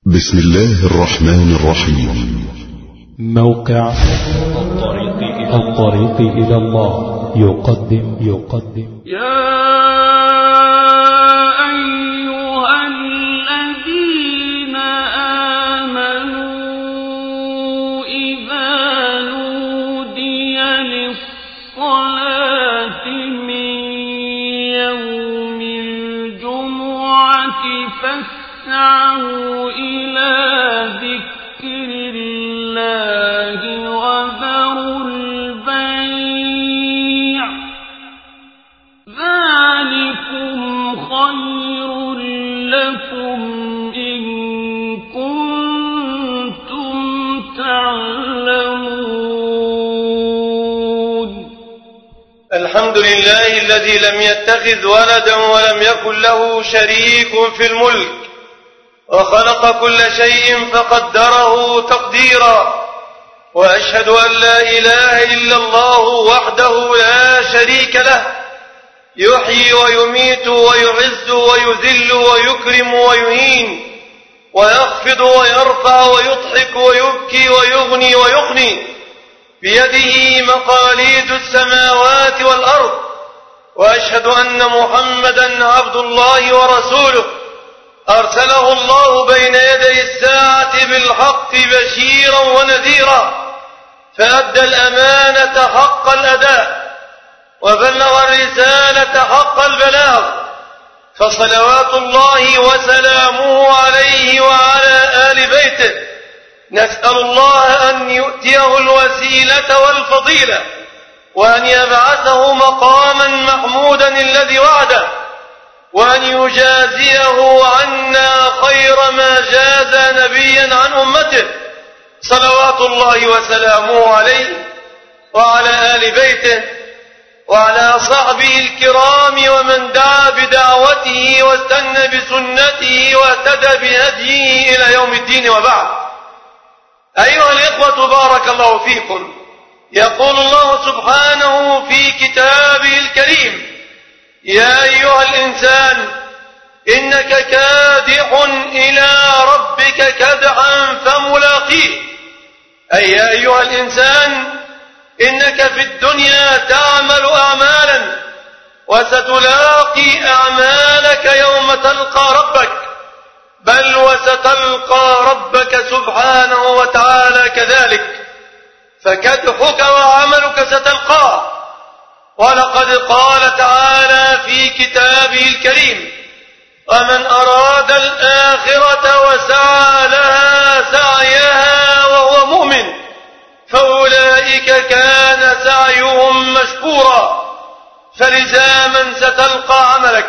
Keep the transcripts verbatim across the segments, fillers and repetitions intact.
بسم الله الرحمن الرحيم. موقع الطريق إلى الله يقدم يقدم يا أيها الذين آمنوا إذا نودي للصلاة من يوم الجمعة فاسعوا إلى ذكر الله وذروا البيع ذلكم خير لكم إن كنتم تعلمون. الحمد لله الذي لم يتخذ ولدا ولم يكن له شريك في الملك وخلق كل شيء فقدره تقديرا، وأشهد أن لا إله إلا الله وحده لا شريك له، يحيي ويميت ويعز ويذل ويكرم ويهين ويخفض ويرفع ويضحك ويبكي ويغني ويغني، بيده مقاليد السماوات والأرض، وأشهد أن محمدا عبد الله ورسوله أرسله الله بين يدي الساعة بالحق بشيرا ونذيرا، فأدى الأمانة حق الأداء وبلغ الرسالة حق البلاغ، فصلوات الله وسلامه عليه وعلى آل بيته. نسأل الله أن يؤتيه الوسيلة والفضيلة وأن يبعثه مقاما محمودا الذي وعده، وأن يجازيه عنا خير ما جاز نبيا عن أمته، صلوات الله وسلامه عليه وعلى آل بيته وعلى صحبه الكرام ومن دعا بدعوته واستنى بسنته واهتدى بهديه إلى يوم الدين. وبعد، أيها الإخوة بارك الله فيكم. يقول الله سبحانه في كتابه الكريم: يا أيها الإنسان إنك كادح إلى ربك كدحا فملاقيه. أي يا أيها الإنسان إنك في الدنيا تعمل أعمالا وستلاقي أعمالك يوم تلقى ربك، بل وستلقى ربك سبحانه وتعالى كذلك، فكدحك وعملك ستلقاه. ولقد قال تعالى في كتابه الكريم: ومن أراد الآخرة وسعى لها سعيها وهو مؤمن فأولئك كان سعيهم مشكورا. فلزاما ستلقى عملك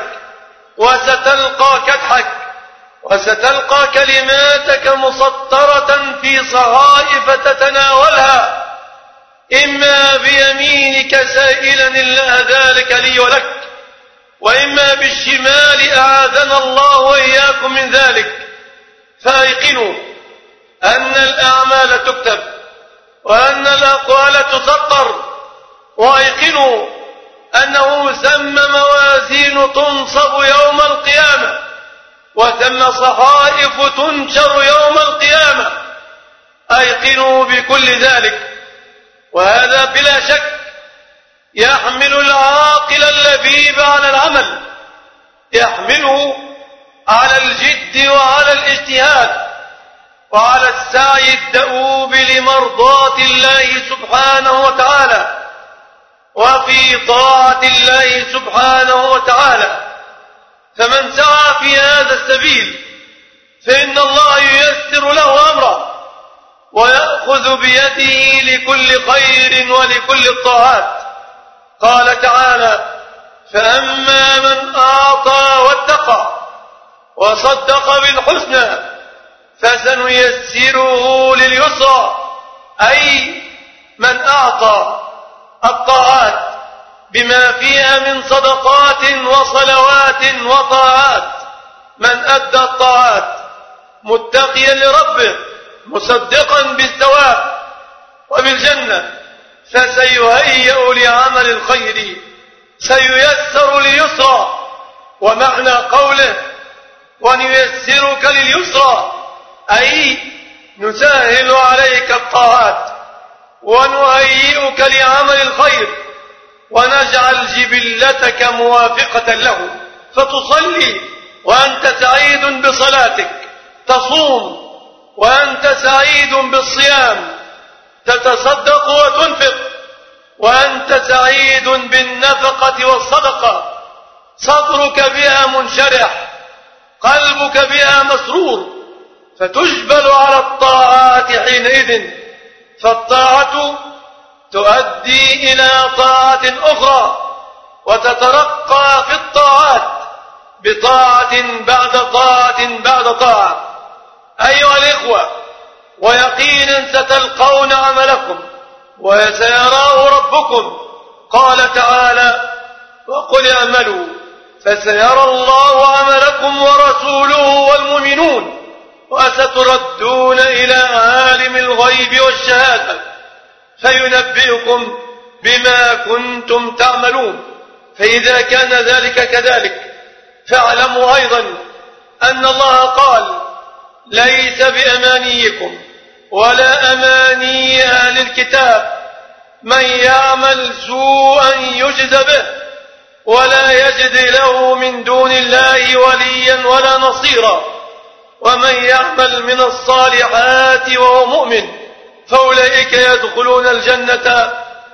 وستلقى كدحك وستلقى كلماتك مسطرة في صحائف تتناولها، إما بيمينك سائلا الله ذلك لي ولك، وإما بالشمال أعاذنا الله وإياكم من ذلك. فأيقنوا أن الأعمال تكتب وأن الأقوال تسطر، وأيقنوا أنه ثم موازين تنصب يوم القيامة وثم صحائف تنشر يوم القيامة. أيقنوا بكل ذلك، وهذا بلا شك يحمل العاقل اللبيب على العمل، يحمله على الجد وعلى الاجتهاد وعلى السعي الدؤوب لمرضاة الله سبحانه وتعالى وفي طاعة الله سبحانه وتعالى. فمن سعى في هذا السبيل فإن الله ييسر له أمره ويأخذ بيده لكل خير ولكل الطاعات. قال تعالى: فأما من أعطى واتقى وصدق بالحسنى فسنيسره لليسرى. أي من أعطى الطاعات بما فيها من صدقات وصلوات وطاعات، من أدى الطاعات متقيا لربه مصدقا بالثواب وبالجنة، فسيهيأ لعمل الخير، سييسر ليسرى. ومعنى قوله ونيسرك لليسرى أي نسهل عليك الطاعات ونهيئك لعمل الخير ونجعل جبلتك موافقة له، فتصلي وأنت سعيد بصلاتك، تصوم وأنت سعيد بالصيام، تتصدق وتنفق وأنت سعيد بالنفقة والصدقة، صدرك بها منشرح، قلبك بها مسرور، فتجبل على الطاعات حينئذ، فالطاعة تؤدي إلى طاعة أخرى وتترقى في الطاعات بطاعة بعد طاعة بعد طاعة. أيها الإخوة، ويقينا ستلقون عملكم وسيراه ربكم، قال تعالى: وقل اعملوا فسيرى الله عملكم ورسوله والمؤمنون وستردون إلى عالم الغيب والشهادة فينبئكم بما كنتم تعملون. فإذا كان ذلك كذلك فاعلموا أيضا أن الله قال: ليس بأمانيكم ولا أماني أهل الكتاب من يعمل سوءا يجز به ولا يجد له من دون الله وليا ولا نصيرا، ومن يعمل من الصالحات وهو مؤمن فأولئك يدخلون الجنة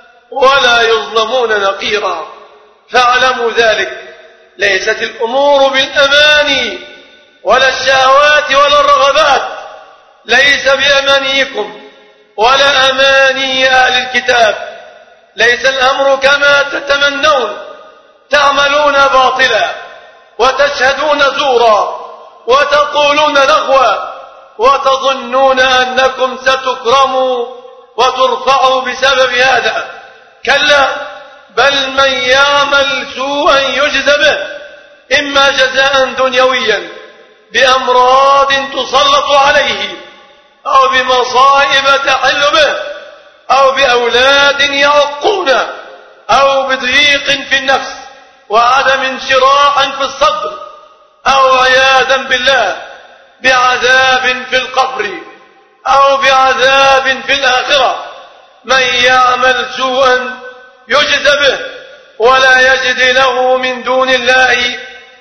ولا يظلمون نقيرا. فاعلموا ذلك، ليست الأمور بالأماني ولا الشهوات ولا الرغبات، ليس بأمانيكم ولا أماني أهل الكتاب، ليس الأمر كما تتمنون، تعملون باطلا وتشهدون زورا وتقولون لغوا وتظنون أنكم ستكرموا وترفعوا بسبب هذا. كلا، بل من يعمل سوءا يجز به، إما جزاء دنيويا بأمراض تسلط عليه أو بمصائب تحل به أو بأولاد يعقونه أو بضيق في النفس وعدم انشراح في الصدر أو عياذا بالله بعذاب في القبر أو بعذاب في الآخرة. من يعمل سوءا يجز به ولا يجد له من دون الله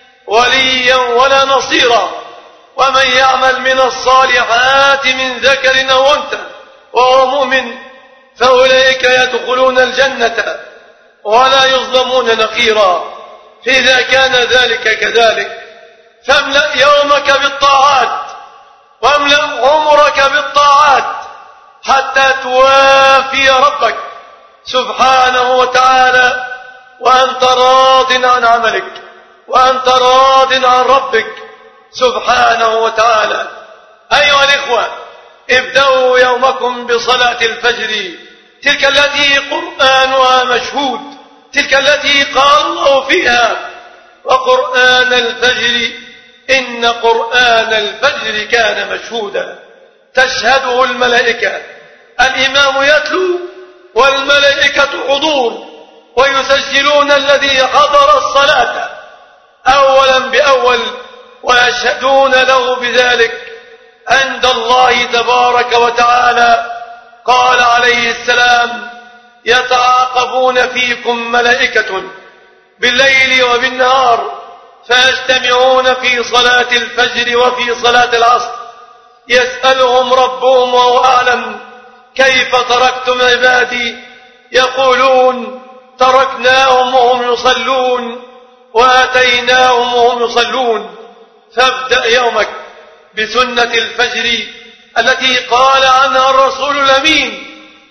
وليا ولا نصيرا، ومن يعمل من الصالحات من ذكر أو أنثى وهو مؤمن فأولئك يدخلون الجنة ولا يظلمون نقيرا. فإذا كان ذلك كذلك فاملأ يومك بالطاعات واملأ عمرك بالطاعات حتى توافي ربك سبحانه وتعالى وأنت راض عن عملك وأنت راض عن ربك سبحانه وتعالى. أيها الإخوة، ابدأوا يومكم بصلاة الفجر، تلك التي قرآنها مشهود، تلك التي قال الله فيها: وقرآن الفجر إن قرآن الفجر كان مشهودا. تشهده الملائكة، الإمام يتلو والملائكة حضور ويسجلون الذي حضر الصلاة أولا بأول ويشهدون له بذلك عند الله تبارك وتعالى. قال عليه السلام: يتعاقبون فيكم ملائكة بالليل وبالنهار فيجتمعون في صلاة الفجر وفي صلاة العصر يسألهم ربهم وهو أعلم كيف تركتم عبادي، يقولون: تركناهم وهم يصلون وآتيناهم وهم يصلون. فابدأ يومك بسنة الفجر التي قال عنها الرسول الأمين: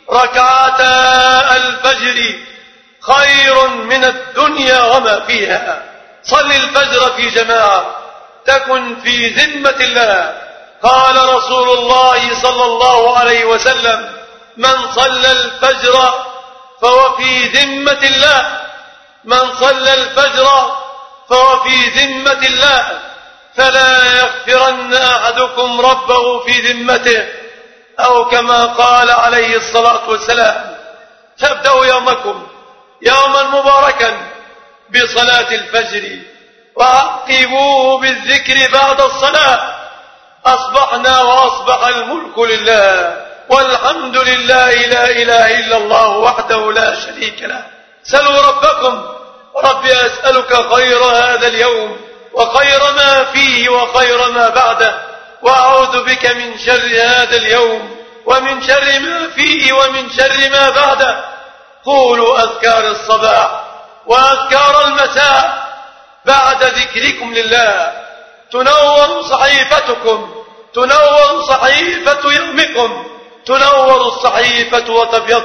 ركعتا الفجر خير من الدنيا وما فيها. صل الفجر في جماعة تكن في ذمة الله. قال رسول الله صلى الله عليه وسلم: من صلى الفجر فهو في ذمة الله، من صلى الفجر فهو في ذمة الله، فلا يغفرن أحدكم ربه في ذمته، أو كما قال عليه الصلاة والسلام. فابدأوا يومكم يوما مباركا بصلاة الفجر وعقبوه بالذكر بعد الصلاة. أصبحنا وأصبحنا وأصبح الملك لله والحمد لله لا إله إلا الله وحده لا شريك له. سلوا ربكم. ربي أسألك خير هذا اليوم وخير ما فيه وخير ما بعده، وأعوذ بك من شر هذا اليوم ومن شر ما فيه ومن شر ما بعده. قولوا أذكار الصباح وأذكار المساء بعد ذكركم لله تنور صحيفتكم، تنور صحيفة يومكم، تنور الصحيفة وتبيض،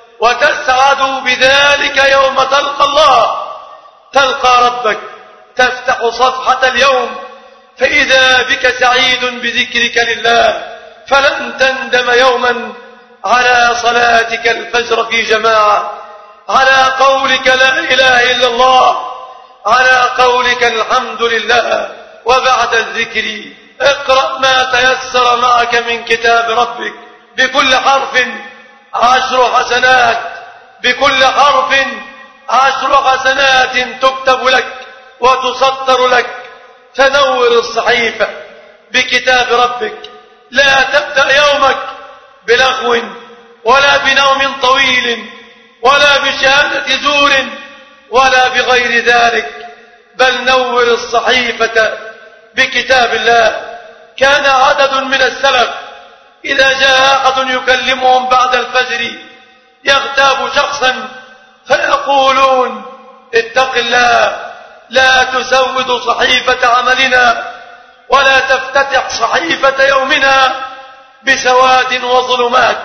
وتسعدوا بذلك يوم تلقى الله. تلقى ربك، تفتح صفحة اليوم فإذا بك سعيد بذكرك لله، فلن تندم يوما على صلاتك الفجر في جماعة، على قولك لا إله إلا الله، على قولك الحمد لله. وبعد الذكر اقرأ ما تيسر معك من كتاب ربك، بكل حرف عشر حسنات، بكل حرف عشر حسنات تكتب لك وتسطر لك. فنور الصحيفة بكتاب ربك. لا تبدأ يومك بلغو ولا بنوم طويل ولا بشهادة زور ولا بغير ذلك، بل نور الصحيفة بكتاب الله. كان عدد من السلف إذا جاء أحد يكلمهم بعد الفجر يغتاب شخصا فيقولون اتق الله، لا تسود صحيفة عملنا ولا تفتتح صحيفة يومنا بسواد وظلمات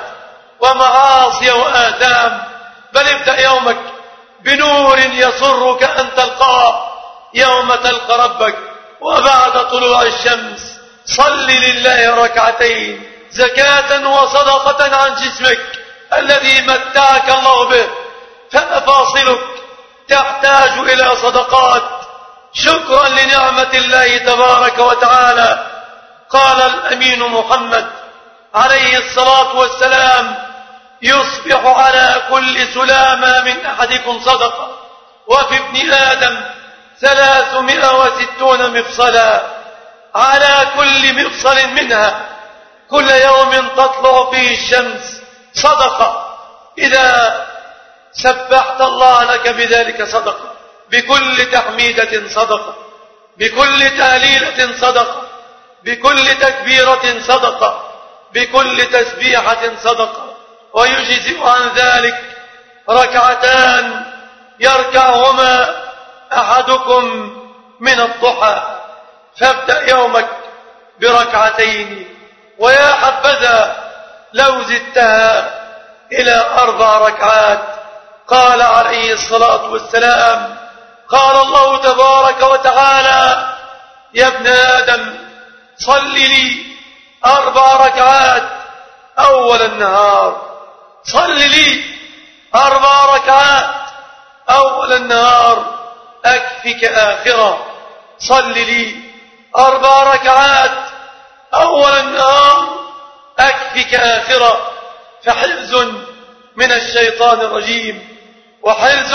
ومعاصي وآثام، بل ابدأ يومك بنور يسرك أن تلقاه يوم تلقى ربك. وبعد طلوع الشمس صل لله ركعتين زكاة وصدقة عن جسمك الذي متعك الله به، فمفاصلك تحتاج إلى صدقات شكرا لنعمة الله تبارك وتعالى. قال الأمين محمد عليه الصلاة والسلام: يصبح على كل سلامة من أحدكم صدقة، وفي ابن آدم ثلاثمائة وستون مفصلا، على كل مفصل منها كل يوم تطلع فيه الشمس صدقة. إذا سبحت الله لك بذلك صدقة، بكل تحميدة صدقة، بكل تهليلة صدقة، بكل تكبيرة صدقة، بكل تسبيحة صدقة. ويجزئ عن ذلك ركعتان يركعهما أحدكم من الضحى. فابدأ يومك بركعتين، ويا حبذا لو زدتها إلى أربع ركعات. قال عليه الصلاة والسلام: قال الله تبارك وتعالى: يا ابن آدم صل لي أربع ركعات أول النهار، صل لي أربع ركعات أول النهار أكفك آخرة، صل لي أربع ركعات أول النهار أكفك آخرة. فحرز من الشيطان الرجيم وحرز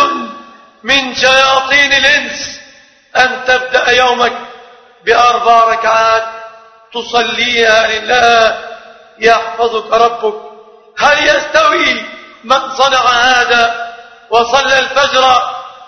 من شياطين الإنس أن تبدأ يومك بأربع ركعات تصليها لله يحفظك ربك. هل يستوي من صنع هذا وصلى الفجر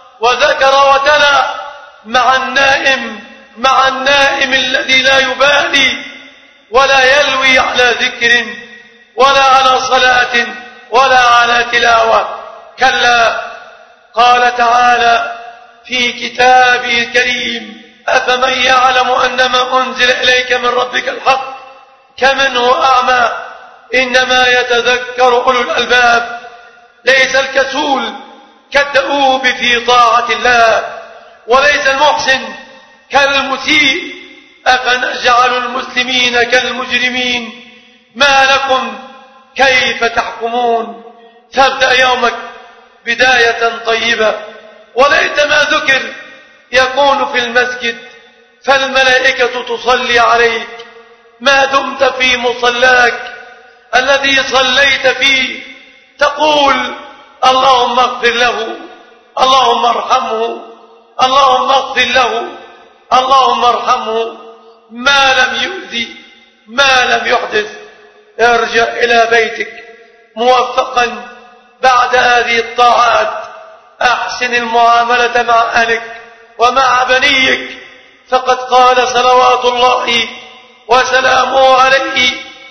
وذكر وتلا مع النائم مع النائم الذي لا يبالي ولا يلوي على ذكر ولا على صلاة ولا على تلاوة؟ كلا. قال تعالى في كتابه الكريم: أفمن يعلم أنما أنزل إليك من ربك الحق كمن هو أعمى إنما يتذكر أولو الألباب. ليس الكسول كالدؤوب في طاعة الله، وليس المحسن كالمسيء. أفنجعل المسلمين كالمجرمين؟ ما لكم كيف تحكمون؟ فابدأ يومك بداية طيبة. وليتما ذكر يكون في المسجد، فالملائكة تصلي عليك ما دمت في مصلاك الذي صليت فيه، تقول: اللهم اغفر له، اللهم ارحمه، اللهم اغفر له، اللهم ارحمه، ما لم يؤذي، ما لم يحدث. ارجع إلى بيتك موفقا بعد هذه الطاعات. أحسن المعاملة مع أهلك ومع بنيك، فقد قال صلوات الله وسلامه عليه: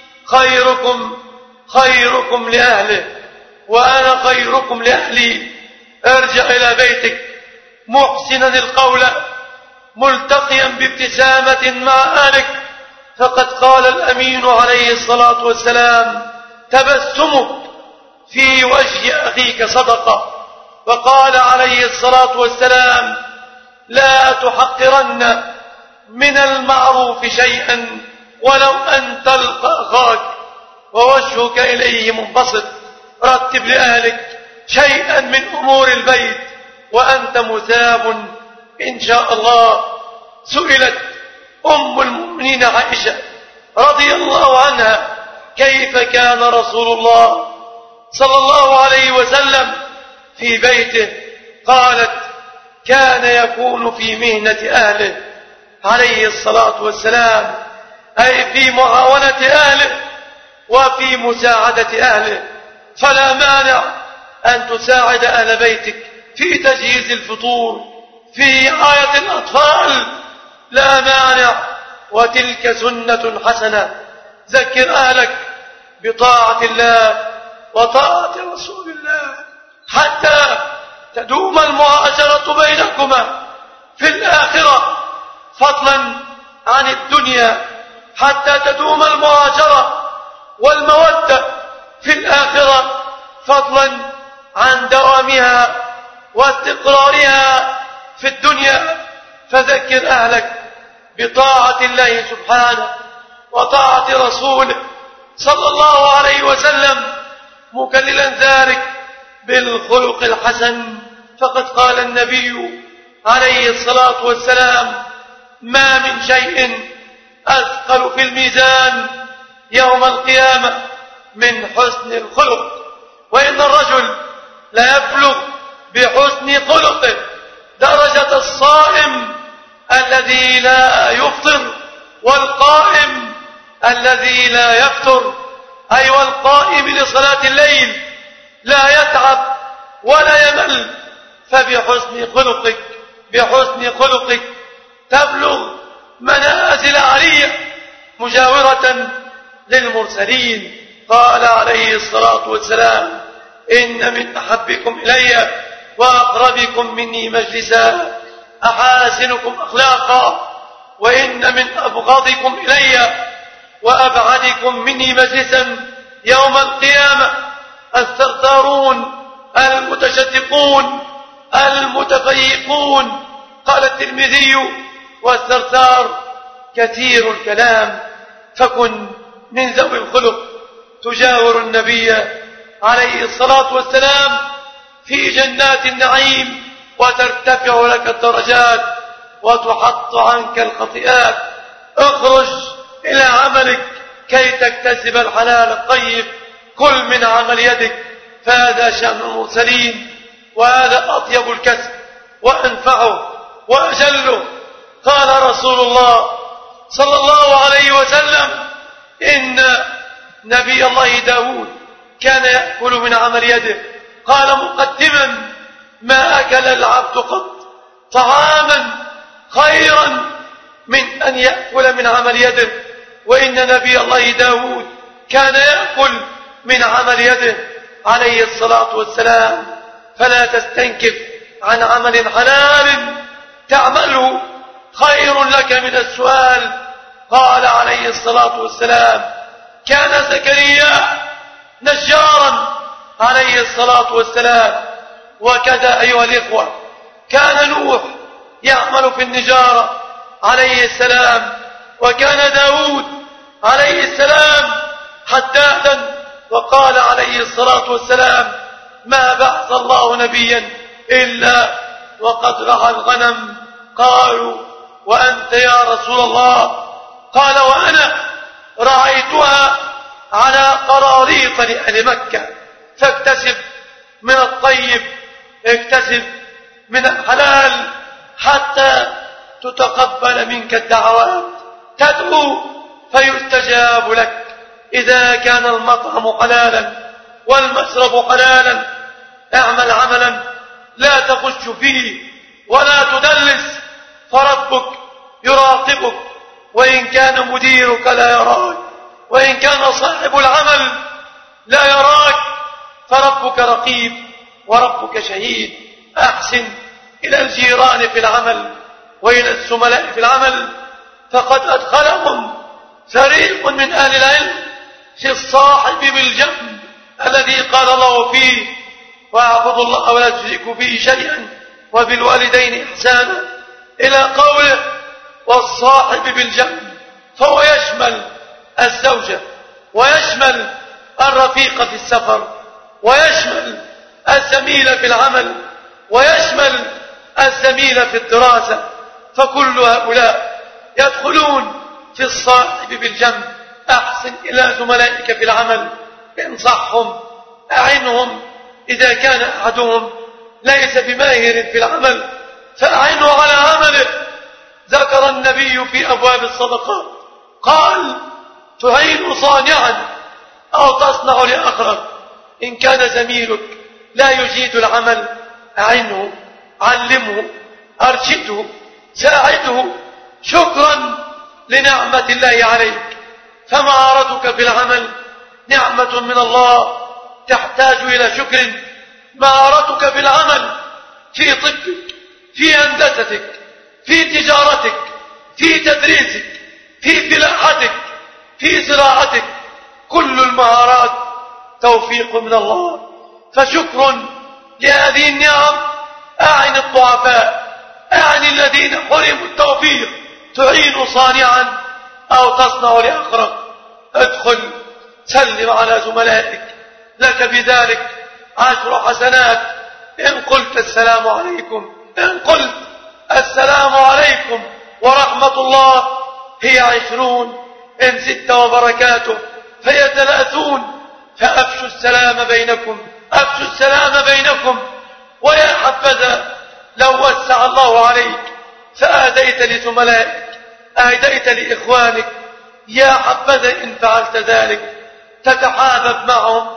خيركم خيركم لأهله وأنا خيركم لأهلي. ارجع إلى بيتك محسنا القول ملتقيا بابتسامة مع أهلك، فقد قال الأمين عليه الصلاة والسلام: تبسمك في وجه أخيك صدقة. وقال عليه الصلاة والسلام: لا تحقرن من المعروف شيئا ولو أن تلقى أخاك ووجهك إليه منبسط. رتب لأهلك شيئا من أمور البيت وأنت مثاب إن شاء الله. سئلت أم المؤمنين عائشة رضي الله عنها: كيف كان رسول الله صلى الله عليه وسلم في بيته؟ قالت: كان يكون في مهنة أهله عليه الصلاة والسلام، أي في معاونة أهله وفي مساعدة أهله. فلا مانع أن تساعد أهل بيتك في تجهيز الفطور، في رعاية الأطفال، لا مانع، وتلك سنة حسنة. ذكر أهلك بطاعة الله وطاعة رسول الله حتى تدوم المعاشرة بينكما في الآخرة، فضلا عن الدنيا، حتى تدوم المعاشرة والمودة في الآخرة، فضلا عن دوامها واستقرارها في الدنيا. فذكر أهلك بطاعة الله سبحانه وطاعة رسوله صلى الله عليه وسلم، مكللا ذلك بالخلق الحسن. فقد قال النبي عليه الصلاة والسلام: ما من شيء أثقل في الميزان يوم القيامة من حسن الخلق. وإن الرجل لا يبلغ بحسن خلقه درجة الصائم الذي لا يفطر والقائم الذي لا يفطر، أي والقائم لصلاة الليل لا يتعب ولا يمل. فبحسن خلقك بحسن خلقك تبلغ منازل عالية مجاورة للمرسلين. قال عليه الصلاة والسلام: إن من أحبكم إلي وأقربكم مني مجلسا أحاسنكم أخلاقا، وإن من أبغضكم إلي وأبعدكم مني مجلسا يوم القيامة الثرثارون المتشدقون المتفيقون. قال الترمذي: والثرثار كثير الكلام. فكن من ذوي الخلق تجاور النبي عليه الصلاة والسلام في جنات النعيم، وترتفع لك الدرجات وتحط عنك الخطيئات. اخرج إلى عملك كي تكتسب الحلال الطيب، كل من عمل يدك، فهذا شأن المرسلين، وهذا أطيب الكسب وأنفعه وأجله. قال رسول الله صلى الله عليه وسلم: إن نبي الله داود كان يأكل من عمل يده. قال مقدما: ما أكل العبد قط طعاما خيرا من أن يأكل من عمل يده. وإن نبي الله داود كان يأكل من عمل يده عليه الصلاة والسلام. فلا تستنكف عن عمل حلال تعمله، خير لك من السؤال. قال عليه الصلاة والسلام: كان زكريا نجارا عليه الصلاة والسلام، وكذا أيها الإخوة كان نوح يعمل في النجارة عليه السلام، وكان داود عليه السلام حدادا. وقال عليه الصلاة والسلام: ما بعث الله نبيا إلا وقد رعى الغنم. قالوا: وأنت يا رسول الله؟ قال: وأنا رعيتها على قراريط لأهل مكة. فاكتسب من الطيب، اكتسب من الحلال حتى تتقبل منك الدعوات. تدعو فيستجاب لك، إذا كان المطعم حلالا والمشرب حلالا اعمل عملا لا تغش فيه ولا تدلس، فربك يراقبك، وإن كان مديرك لا يراك، وإن كان صاحب العمل لا يراك، فربك رقيب وربك شهيد. أحسن إلى الجيران في العمل وإلى الزملاء في العمل، فقد أدخلهم فريق من أهل العلم في الصاحب بالجنب الذي قال الله فيه: واعبدوا الله ولا تشركوا به شيئا وبالوالدين إحسانا، إلى قوله: والصاحب بالجنب، فهو يشمل الزوجة ويشمل الرفيق في السفر ويشمل الزميل في العمل ويشمل الزميل في الدراسة، فكل هؤلاء يدخلون في الصاحب بالجنب. أحسن إلى زملائك في العمل، انصحهم، أعنهم، إذا كان أحدهم ليس بماهر في العمل فأعنه على عمله. ذكر النبي في أبواب الصدقات قال: تعين صانعا أو تصنع لآخرك. إن كان زميلك لا يجيد العمل أعنه، علمه، أرشده، ساعده، شكرا لنعمة الله عليك. فمهارتك في العمل نعمة من الله تحتاج إلى شكر. مهارتك في العمل في طبك، في هندستك، في تجارتك، في تدريسك، في فلاحتك، في زراعتك، كل المهارات توفيق من الله، فشكر لهذه النعم. أعن الضعفاء، أعن الذين حرموا التوفيق. تعين صانعا أو تصنع لآخرك. ادخل سلم على زملائك، لك بذلك عشر حسنات. إن قلت السلام عليكم، إن قلت السلام عليكم ورحمة الله هي عشرون، إن زدت وبركاته فهي ثلاثون. فأفشوا السلام بينكم، أفشوا السلام بينكم. ويا حبذا لو وسع الله عليك فآديت لزملائك، آديت لإخوانك. يا حبذا إن فعلت ذلك تتحابب معهم،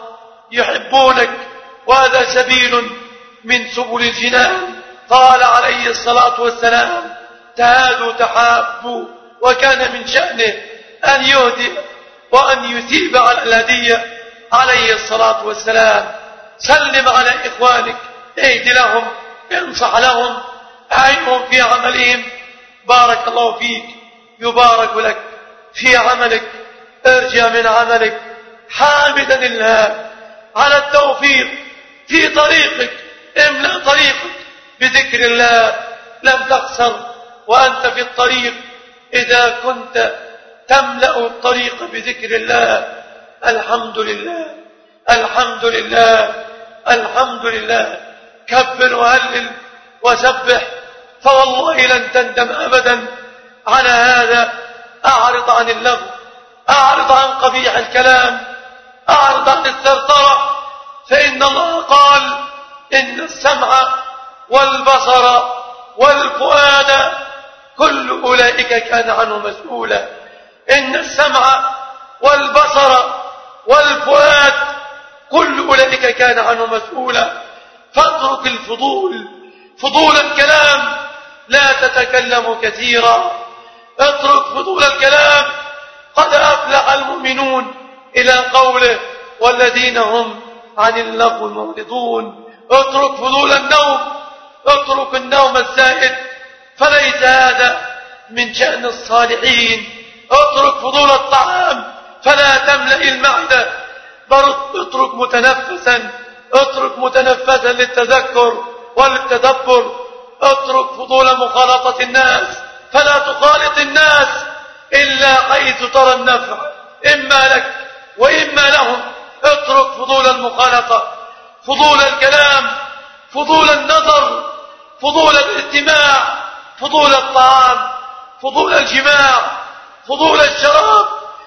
يحبونك، وهذا سبيل من سبل الجنان. قال عليه الصلاة والسلام: تهادوا تحابوا. وكان من شأنه أن يهدي وأن يثيب على الهدية عليه الصلاة والسلام. سلم على إخوانك، اهد لهم، انصح لهم، أعينهم في عملهم. بارك الله فيك، يبارك لك في عملك. ارجع من عملك حامدا الله على التوفيق في طريقك. املأ طريقك بذكر الله، لم تخسر وأنت في الطريق إذا كنت تملأ الطريق بذكر الله. الحمد لله، الحمد لله، الحمد لله. كبر وهلل وسبح، فوالله لن تندم أبدا على هذا. أعرض عن اللغو، أعرض عن قبيح الكلام، أعرض عن الثرثرة، فإن الله قال: إن السمع والبصر والفؤاد كل أولئك كان عنه مسؤولا. إن السمع والبصر والفؤاد كل أولئك كان عنه مسؤولا. فاترك الفضول، فضول الكلام، لا تتكلم كثيرا. اترك فضول الكلام. قد أفلح المؤمنون إلى قوله: والذين هم عن اللغو معرضون. اترك فضول النوم، اترك النوم الزائد، فليس هذا من شأن الصالحين. اترك فضول الطعام، فلا تملأ المعدة، بل اترك متنفسا، اترك متنفسا للتذكر وللتدبر. اترك فضول مخالطة الناس، فلا تخالط الناس إلا حيث ترى النفع إما لك وإما لهم. اترك فضول المخالطة، فضول الكلام، فضول النظر، فضول الاستماع، فضول الطعام، فضول الجماع، فضول الشراب.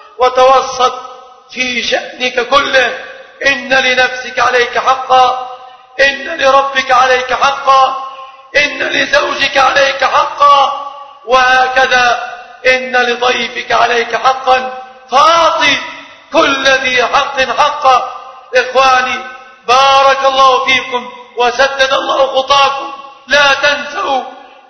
وتوسط في شأنك كله. إن لنفسك عليك حقا، إن لربك عليك حقا، إن لزوجك عليك حقا، وهكذا إن لضيفك عليك حقا. فأعطي كل ذي حق حقا. إخواني بارك الله فيكم وسدد الله خطاكم، لا تنسوا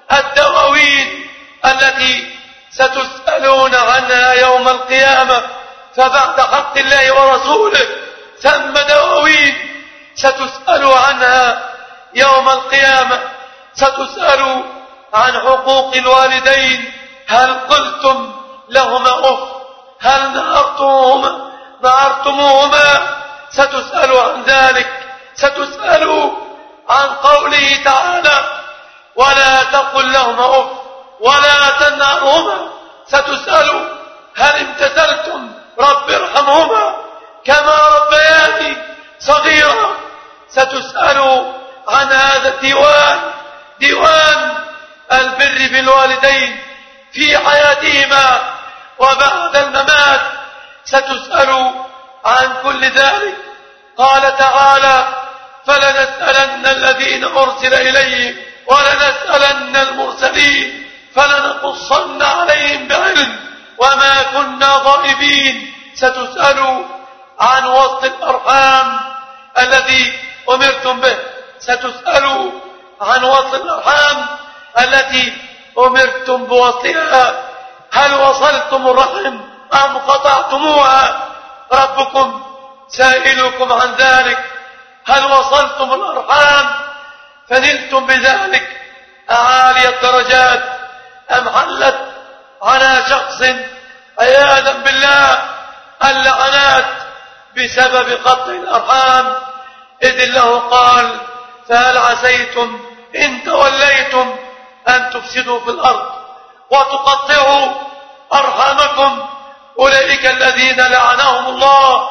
الدواوين التي ستسألون عنها يوم القيامة. فبعد حق الله ورسوله ثم دواوين ستسألوا عنها يوم القيامة. ستسألوا عن حقوق الوالدين، هل قلتم لهما أف؟ هل نهرتموهما نهرتموهما؟ ستسألوا عن ذلك. ستسألوا عن قوله تعالى ولا تقل لهما أف ولا تنهرهما. ستسألوا هل امتثلتم رب ارحمهما كما ربياني صغيرا؟ ستسألوا عن هذا الديوان، ديوان البر بالوالدين في حياتهما وبعد الممات. ستسألوا عن كل ذلك. قال تعالى فلنسألن الذين أرسل إليهم ولنسألن المرسلين فلنقصن عليهم بعلم وما كنا غائبين. ستسألوا عن وصل الأرحام الذي أمرتم به. ستسألوا عن وصل الأرحام التي أمرتم بوصلها، هل وصلتم الرحم أم قطعتموها؟ ربكم سائلكم عن ذلك. هل وصلتم الأرحام فنلتم بذلك أعالي الدرجات أم حلت على شخص عياذا بالله اللعنات بسبب قطع الأرحام؟ إذ الله قال فهل عسيتم إن توليتم أن تفسدوا في الأرض وتقطعوا أرحامكم؟ أولئك الذين لعنهم الله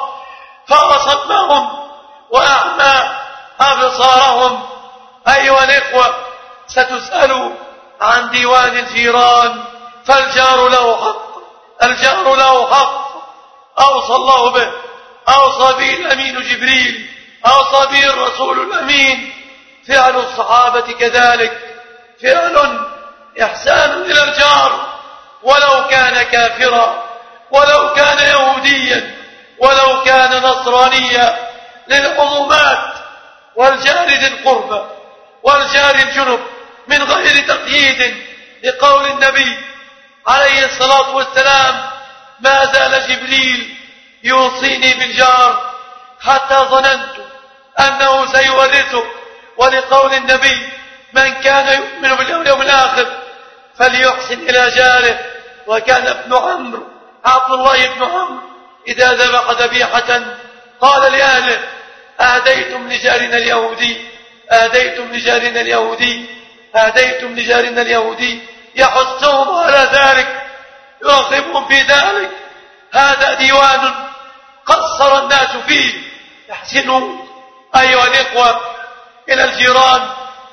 فأصمهم وأعمى أبصارهم. أيها الإخوة ستسألوا عن ديوان الجيران، فالجار له حق، الجار له حق أوصى الله به، أوصى به الأمين جبريل، أوصى به الرسول الأمين. فعل الصحابة كذلك، فعل إحسان إلى الجار ولو كان كافرا، ولو كان يهوديا، ولو كان نصرانيا، للعمومات. والجار ذي القربى والجار الجنب من غير تقييد، لقول النبي عليه الصلاة والسلام ما زال جبريل يوصيني بالجار حتى ظننت أنه سيورثه. ولقول النبي من كان يؤمن باليوم الآخر فليحسن إلى جاره. وكان ابن عمرو عبد الله بن عمرو إذا ذبح ذبيحة قال لأهله أهديتم لجارنا اليهودي، أهديتم لجارنا اليهودي، أهديتم لجارنا اليهودي، يحثهم على ذلك، يرغبهم في ذلك. هذا ديوان قصر الناس فيه. احسنوا أيها الإخوة إلى الجيران.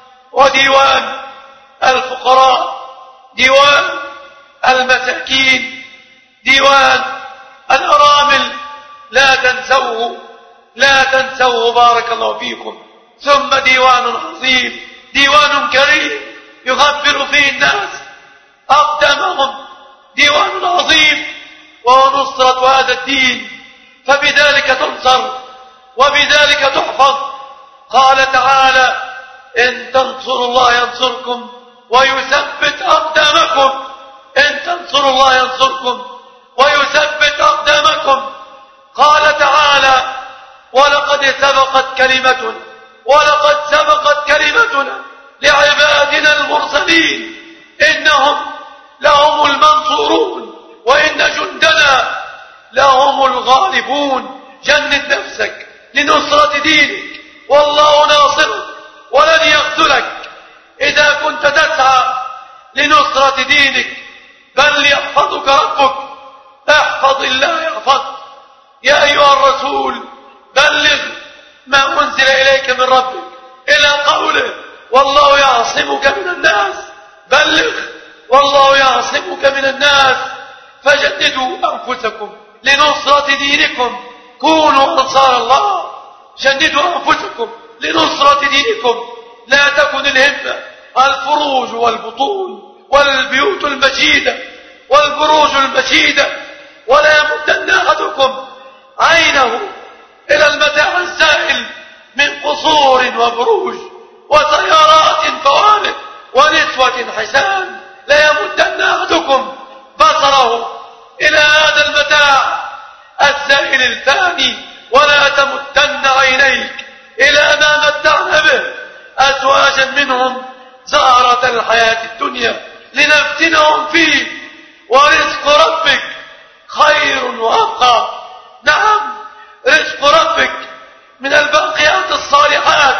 وديوان الفقراء، ديوان المساكين، ديوان الأرامل، لا تنسوه، لا تنسوه بارك الله فيكم. ثم ديوان عظيم، ديوان كريم يغفر فيه الناس أقدامهم، ديوان عظيم وهو نصرة هذا الدين. فبذلك تنصر وبذلك تحفظ. قال تعالى إن تنصروا الله ينصركم ويثبت أقدامكم. إن تنصروا الله ينصركم ويثبت أقدامكم. قال تعالى ولقد سبقت كلمتنا ولقد سبقت كلمتنا لعبادنا المرسلين إنهم لهم المنصورون وإن جندنا لهم الغالبون. جند نفسك لنصرة دينك والله ناصرك ولن يخذلك. إذا كنت تسعى لنصرة دينك بل يحفظك ربك، احفظ الله يحفظك. يا أيها الرسول بلغ ما أنزل إليك من ربك إلى قوله والله يعصمك من الناس. بلغ والله يعصمك من الناس. فجددوا أنفسكم لنصرة دينكم، كونوا أنصار الله. جددوا أنفسكم لنصرة دينكم. لا تكن الهمة الفروج والبطون والبيوت المجيدة والبروج المجيدة، ولا يمدن أحدكم وبروج وسيارات فوارق ونسوة حسان ليمدن أحدكم بصره إلى هذا المتاع الزائل الفاني ولا تمدن عينيك إلى ما متعنا به أزواجا منهم زهرة الحياة الدنيا لنفتنهم فيه ورزق ربك خير وأبقى. نعم، رزق ربك من الباقيات الصالحات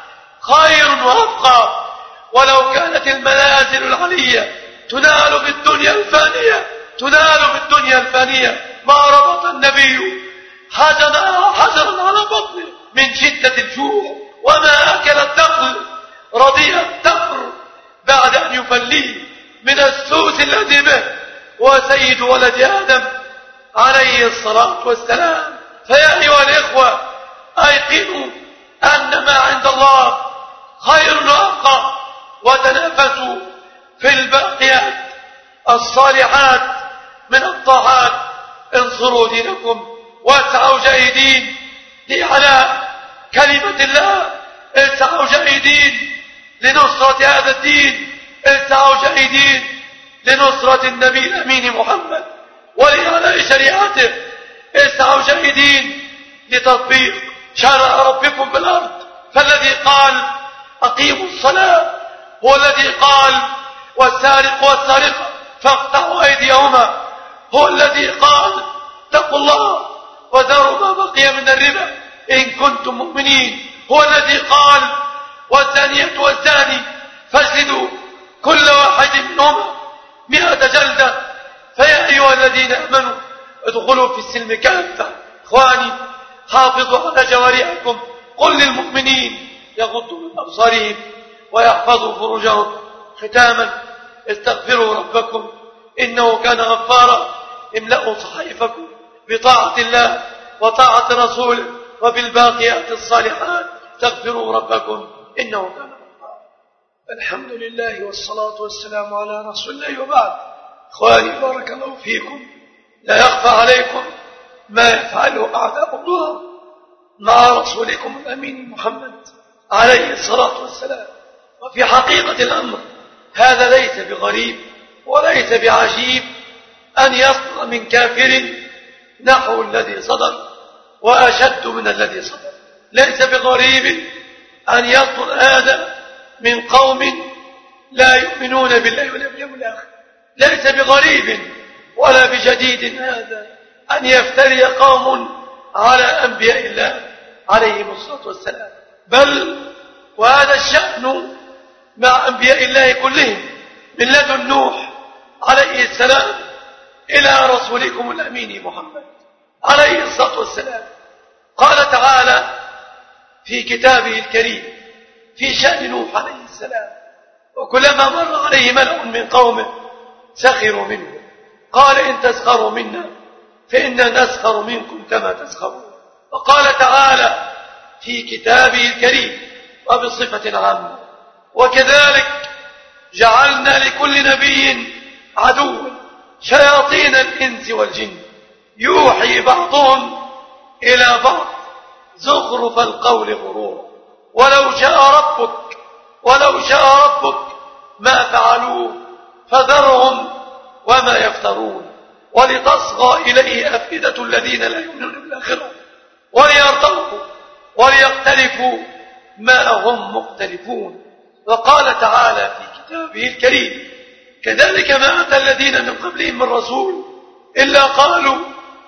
خير وأبقى. ولو كانت المنازل العلية تنال في الدنيا الفانية تنال في الدنيا الفانية ما ربط النبي حجرا حجرا على بطنه من شدة الجوع، وما أكل الدخل رضيع الدخر بعد أن يفليه من السوس الذي به وسيد ولد آدم عليه الصلاة والسلام. فيا أيها الإخوة، أيقنوا أن ما عند الله خير وأبقى، وتنافسوا في الباقيات الصالحات من الطاعات. انصروا دينكم واسعوا جاهدين لإعلاء كلمة الله، اسعوا جاهدين لنصرة هذا الدين، اسعوا جاهدين لنصرة النبي الأمين محمد ولإعلاء شريعته، اسعوا جاهدين لتطبيق شرع ربكم في الأرض. فالذي قال أقيموا الصلاة هو الذي قال والسارق والسارقة فاقطعوا أيديهما، هو الذي قال اتقوا الله وذروا ما بقي من الربا إن كنتم مؤمنين، هو الذي قال والزانية والزاني فاجلدوا كل واحد منهما مئة جلدة. فيا أيها الذين آمنوا ادخلوا في السلم كافة. إخواني، حافظوا على جوارحكم. قل للمؤمنين يغضوا من أبصارهم ويحفظوا فروجهم. ختاما، استغفروا ربكم إنه كان غفارا. املأوا صحائفكم بطاعة الله وطاعة رسوله وبالباقيات الصالحات. استغفروا ربكم إنه كان غفارا. الحمد لله والصلاة والسلام على رسول الله، وبعد. إخواني، بارك الله فيكم، لا يخفى عليكم ما يفعله أعداء الله مع رسولكم الأمين محمد عليه الصلاة والسلام. وفي حقيقة الأمر هذا ليس بغريب وليس بعجيب أن يصدر من كافر نحو الذي صدر وأشد من الذي صدر. ليس بغريب أن يصدر هذا من قوم لا يؤمنون بالله واليوم الآخر. ليس بغريب ولا بجديد هذا أن يفتري قوم على أنبياء الله عليهم الصلاة والسلام. بل وهذا الشأن مع أنبياء الله كلهم من لدن نوح عليه السلام إلى رسولكم الأمين محمد عليه الصلاة والسلام. قال تعالى في كتابه الكريم في شأن نوح عليه السلام: وكلما مر عليه ملأ من قومه سخروا منه قال إن تسخروا منا فإنا نسخر منكم كما تسخرون. وقال تعالى في كتابه الكريم وبصفة عامة: وكذلك جعلنا لكل نبي عدوا شياطين الإنس والجن يوحي بعضهم إلى بعض زخرف القول غرورا ولو شاء ربك ولو شاء ربك ما فعلوه فذرهم وما يفترون ولتصغى إليه أفئدة الذين لا يؤمنون بالآخرة وليرتقوا وليقترفوا ما هم مختلفون. وقال تعالى في كتابه الكريم: كذلك ما أتى الذين من قبلهم من رسول إلا قالوا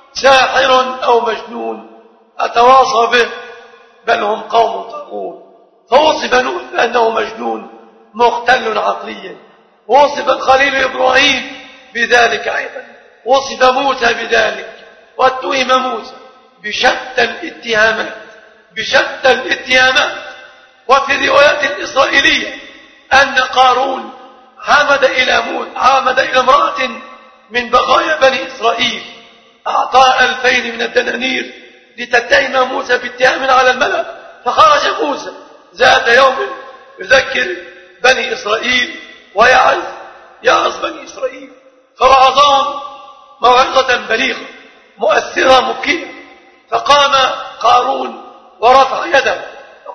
ساحر أو مجنون أتواصى به بل هم قوم طاغون. فوصف نوح بأنه مجنون مختل عقليا، وصف الخليل إبراهيم بذلك أيضا، وصف موسى بذلك، واتهم موسى بشتى الاتهامات بشتى الاتهامات. وفي الروايات الإسرائيلية أن قارون عمد إلى موسى عمد إلى امرأة من بقايا بني إسرائيل أعطاها ألفين من الدنانير لتتهم موسى باتهام على الملأ. فخرج موسى ذات يوم يذكر بني إسرائيل ويعظ يعظ بني إسرائيل، فوعظهم موعظة بليغة مؤثرة مبكية. فقام قارون ورفع يده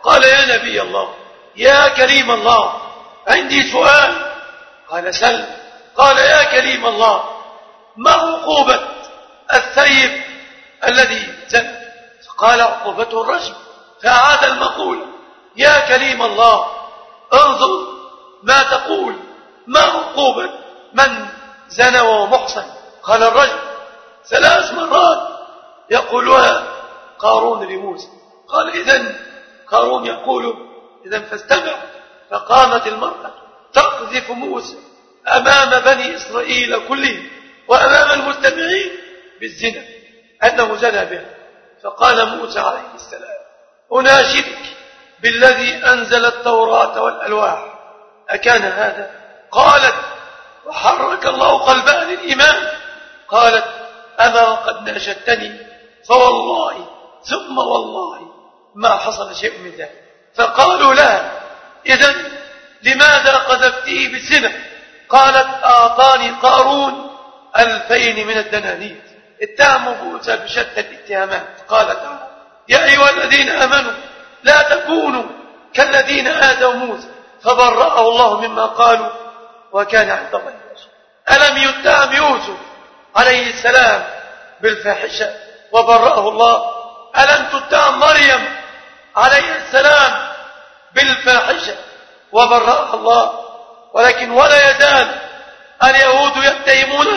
فقال يا نبي الله يا كريم الله عندي سؤال. قال سل. قال يا كريم الله ما عقوبة الثيب الذي زنى؟ فقال عقوبته الرجم. فأعاد المقولة يا كريم الله انظر ما تقول، ما عقوبة من زنى وهو محصن؟ قال الرجم. ثلاث مرات يقولها قارون لموسى. قال إذن قارون يقول إذن فاستمع. فقامت المرأة تقذف موسى أمام بني إسرائيل كلهم وأمام المستمعين بالزنا أنه زنى بها. فقال موسى عليه السلام أناشدك بالذي أنزل التوراة والألواح أكان هذا؟ قالت وحرك الله قلبها للإيمان. قالت أما وقد ناشدتني فوالله ثم والله ما حصل شيء من ذلك. فقالوا لها إذن لماذا قذفتيه بالزنا؟ قالت أعطاني قارون ألفين من الدنانير. اتهموا موسى بشتى الاتهامات. قالت يا أيها الذين آمنوا لا تكونوا كالذين آذوا موسى فبرأه الله مما قالوا وكان عند الله وجيها. ألم يتهم يوسف عليه السلام بالفاحشة وبرأه الله؟ ألم تتهم مريم عليه السلام بالفاحشة وبرأها الله؟ ولكن ولا يزال اليهود يتهمونه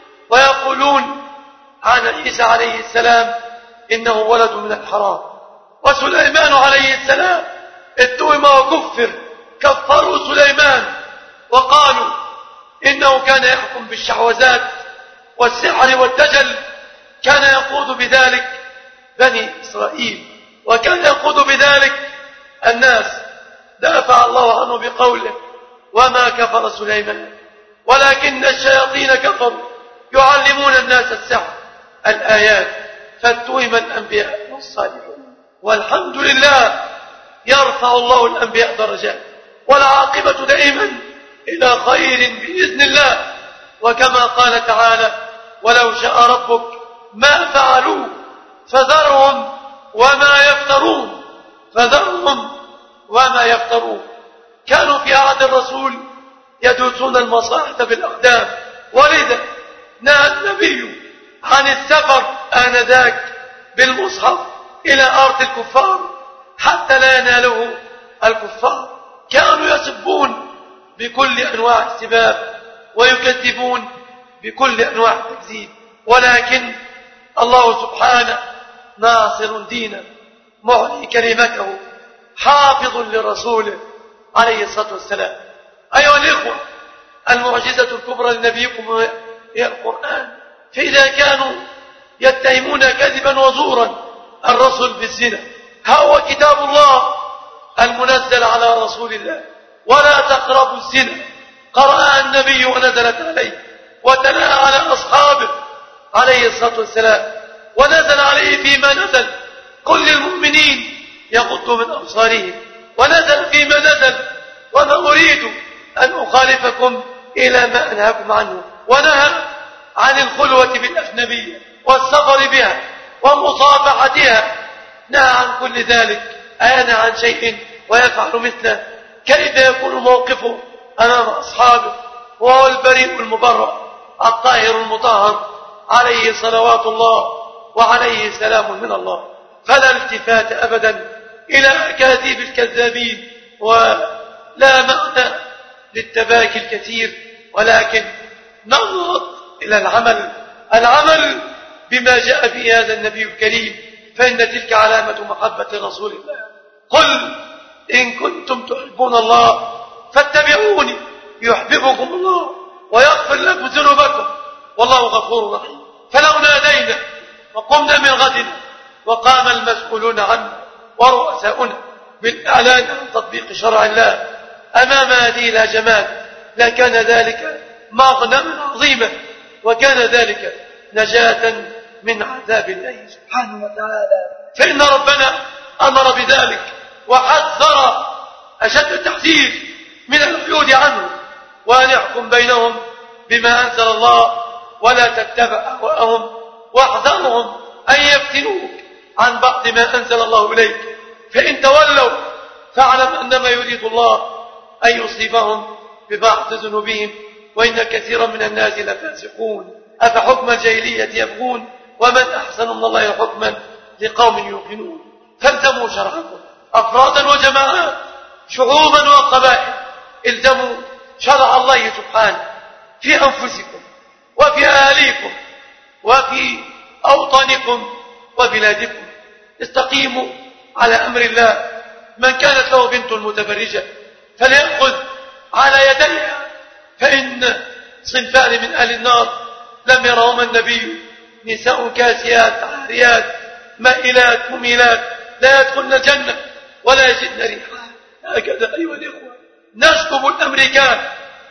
ويقولون عن عيسى عليه السلام إنه ولد من الحرام. وسليمان عليه السلام اتهم وكفر. كفروا سليمان وقالوا إنه كان يحكم بالشعوذات والسحر والدجل، كان يقود بذلك بني إسرائيل وكان يقود بذلك الناس. دافع الله عنه بقوله وما كفر سليمان ولكن الشياطين كفروا يعلمون الناس السحر الآيات. فاتهم الأنبياء والصالحون. والحمد لله يرفع الله الأنبياء درجات والعاقبة دائما إلى خير بإذن الله. وكما قال تعالى ولو شاء ربك ما فعلوه فذرهم وما يفترون. فذرهم وما يفترون. كانوا في عهد الرسول يدوسون المصاحف بالأقدام، ولذا نهى النبي عن السفر آنذاك بالمصحف إلى أرض الكفار حتى لا يناله الكفار. كانوا يسبون بكل أنواع السباب ويكذبون بكل أنواع التكذيب، ولكن الله سبحانه ناصر دينه معلي كلمته حافظ لرسوله عليه الصلاة والسلام. أيها الإخوة المعجزة الكبرى لنبيكم هي القرآن. فإذا كانوا يتهمون كذبا وزورا الرسل بالزنا، ها هو كتاب الله المنزل على رسول الله ولا تقربوا الزنا قرأها النبي ونزلت عليه وتلاها على أصحابه عليه الصلاة والسلام ونزل عليه فيما نزل قل للمؤمنين يغضوا من أبصارهم ونزل فيما نزل وما أريد أن أخالفكم إلى ما أنهاكم عنه. ونهى عن الخلوة بالأجنبية والسفر بها ومصافحتها، نهى عن كل ذلك. أينهى عن شيء ويفعل مثله؟ كيف يكون موقفه أمام أصحابه وهو البريء المبرأ الطاهر المطهر عليه صلوات الله وعليه سلام من الله؟ فلا التفات أبدا إلى أكاذيب الكذابين ولا معنى للتباكي الكثير، ولكن ننظر إلى العمل العمل بما جاء به هذا النبي الكريم، فإن تلك علامة محبة رسول الله. قل إن كنتم تحبون الله فاتبعوني يحببكم الله ويغفر لكم ذنوبكم والله غفور رحيم. فلو نادينا وقمنا من غدنا وقام المسؤولون عنا ورؤساؤنا بالإعلان عن تطبيق شرع الله أمام هذه الهجمات لكان ذلك مغنما عظيما وكان ذلك نجاة من عذاب الله سبحانه وتعالى. فإن ربنا أمر بذلك وحذر أشد التحذير من الحيود عنه، وأن يحكم بينهم بما أنزل الله ولا تتبع أهواءهم واحذرهم أن يفتنوك عن بعض ما أنزل الله إليك، فإن تولوا فاعلم أنما يريد الله أن يصيبهم ببعض ذنوبهم وإن كثيرا من الناس لفاسقون. أفحكم الجاهلية يبغون ومن أحسن من الله حكما لقوم يوقنون. فالزموا شرعكم أفرادا وجماعات، شعوبا وقبائل، الزموا شرع الله سبحانه في أنفسكم وفي أهاليكم وفي أوطانكم وبلادكم. استقيموا على أمر الله. من كانت له بنت متبرجة فليأخذ على يديها، فإن صنفان من أهل النار لم يرهما النبي: نساء كاسيات عاريات مائلات مميلات لا يدخلن الجنة ولا يجدن ريحها. هكذا أيها الإخوة نشكب الأمريكان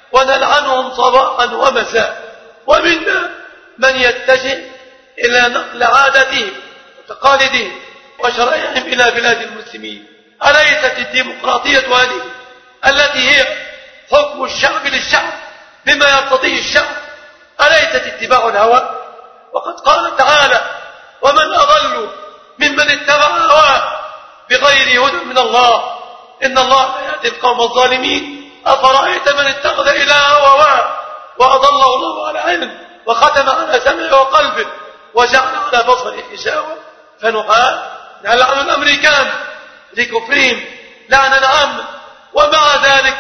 ونلعنهم صباحا ومساء، ومنا من يتجه إلى نقل عاداتهم وتقاليدهم وشرائعهم إلى بلاد المسلمين. أليست الديمقراطية هذه التي هي حكم الشعب للشعب بما يرتضيه الشعب؟ أليست اتباع الهوى؟ وقد قال تعالى: ومن أضل ممن اتبع هواه بغير هدى من الله إن الله لا يهدي القوم الظالمين. أفرأيت من اتخذ إلهه هواه وأضله الله على علم وختم على سمعه وقلبه وجعل على بصره غشاوة؟ فنقال نلعن الأمريكان لكفرهم لعنا عاما، ومع ذلك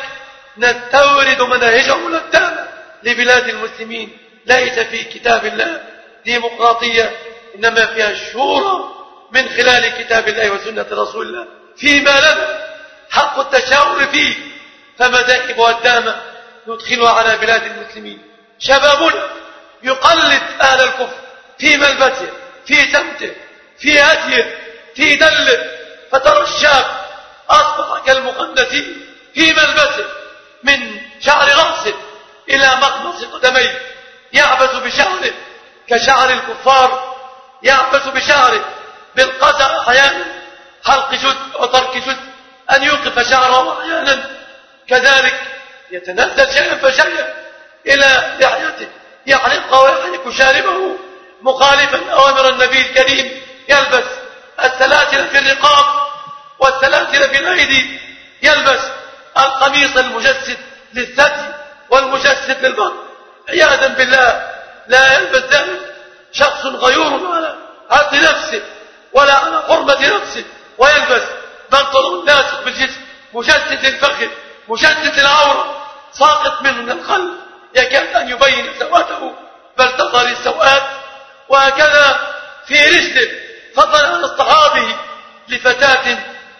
نستورد مناهجهم للتامة لبلاد المسلمين. ليس في كتاب الله ديمقراطية، إنما فيها الشورى من خلال كتاب الله وسنة رسول الله فيما لنا حق التشاور فيه. فمذاهب هدامة ندخلها على بلاد المسلمين. شبابنا يقلد أهل الكفر في ملبسه، في سمته، في هديه، في دله، فترى الشاب أصبح كالمقنث في ملبسه من شعر رأسه إلى مقمص قدميه، يعبث بشعره كشعر الكفار، يعبث بشعره بالقزع أحيانا، حلق جزء وترك جزء، أن يوقف شعره أحيانا كذلك يتنزل شيئا فشيئا إلى لحيته يحلقها ويحلق شاربه مخالفا أوامر النبي الكريم. يلبس السلاسل في الرقاب والسلاسل في الأيدي، يلبس القميص المجسد للثدي والمجسد للبطن عياذا بالله. لا يلبس ذلك شخص غيور على عرض نفسه ولا على حرمة نفسه، ويلبس بنطلون لاصق بالجسم مجسد للفخذ مجسد العورة ساقط منه من الخلف يكاد أن يبين سواته بل تظهر السوءات. وهكذا في رجله فضلا عن اصطحابه لفتاة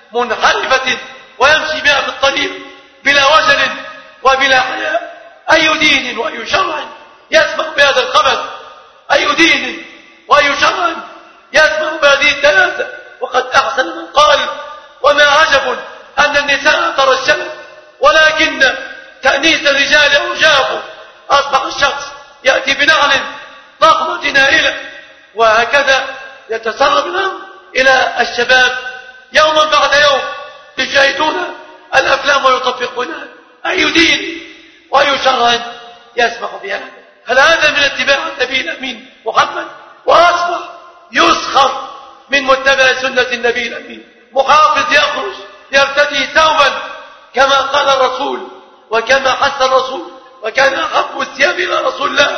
منحرفة ويمشي بها في الطريق بلا وجل وبلا حياء. أي دين وأي شرع يسمح بهذا الخبث؟ أي دين وأي شرع يسمح بهذه الثلاثة؟ وقد أحسن من قال: وما عجب أن النساء ترجلن ولكن تأنيس الرجال أوجاف. أصبح الشخص يأتي بنعل ضخمة نائلة، وهكذا يتسرب الأمر إلى الشباب يوما بعد يوم يشاهدون الأفلام ويطبقونها. أي دين وأي شرع يسمح بهذا؟ هل هذا من اتباع النبي الأمين محمد؟ وأصبح يسخر من متبع سنة النبي الأمين. محافظ يخرج يرتدي ثوبا كما قال الرسول وكما حث الرسول، وكان أحب الثياب إلى رسول الله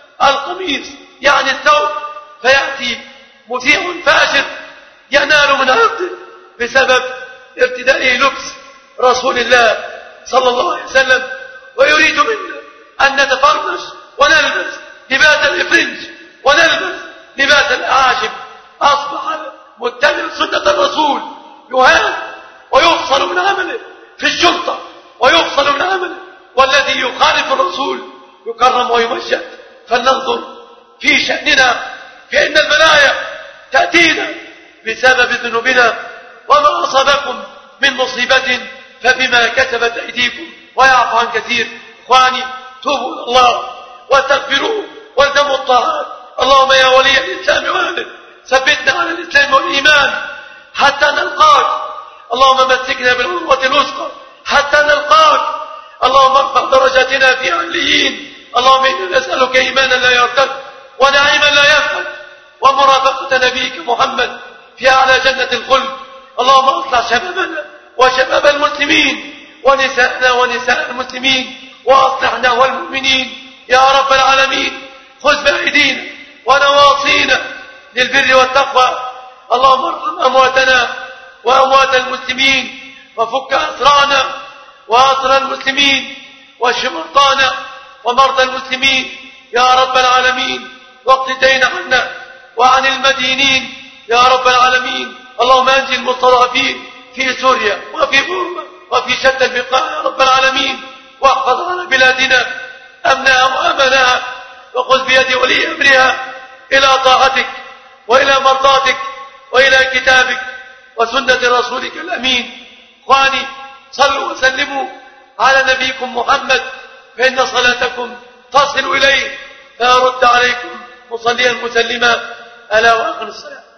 القميص يعني الثوب، فيأتي مذيع فاجر ينال من عرضه بسبب ارتدائه لبس رسول الله صلى الله عليه وسلم، ويريد منا أن نتفرج ونلبس لباس الإفرنج ونلبس لباس الأعاجم. أصبح متبع سنة الرسول يهان ويفصل من عمله في الشرطة ويفصل من عمله، والذي يخالف الرسول يكرم ويمجد. فلننظر في شأننا، فإن البلايا تأتينا بسبب ذنوبنا، وما أصابكم من مصيبة فبما كسبت أيديكم ويعفو عن كثير. إخواني توبوا إلى الله واستغفروه والزموا الطاعات. اللهم يا ولي الإسلام وأهله ثبتنا على الإسلام والإيمان حتى نلقاك. اللهم مسكنا بالعروة الوثقى حتى نلقاك. اللهم ارفع درجاتنا في عليين. اللهم إنا نسألك إيمانا لا يرتد ونعيما لا ينفد ومرافقة نبيك محمد في أعلى جنة الخلد. اللهم اصلح شبابنا وشباب المسلمين ونساءنا ونساء المسلمين وأصلحنا والمؤمنين يا رب العالمين. خذ بأيدينا ونواصينا للبر والتقوى. اللهم ارحم أمواتنا وأموات المسلمين وفك أسرانا وأسر المسلمين واشف مرضانا ومرضى المسلمين يا رب العالمين. واقض الدين عنا وعن المدينين يا رب العالمين. اللهم انجي المستضعفين في سوريا وفي بورما وفي شتى البقاع يا رب العالمين. واحفظ على بلادنا أمنها وأمنها وخذ بيد ولي أمرها إلى طاعتك وإلى مرضاتك وإلى كتابك وسنة رسولك الأمين. إخواني صلوا وسلموا على نبيكم محمد فإن صلاتكم تصل إليه فيرد عليكم مصليا مسلما. ألا وأقم الصلاة.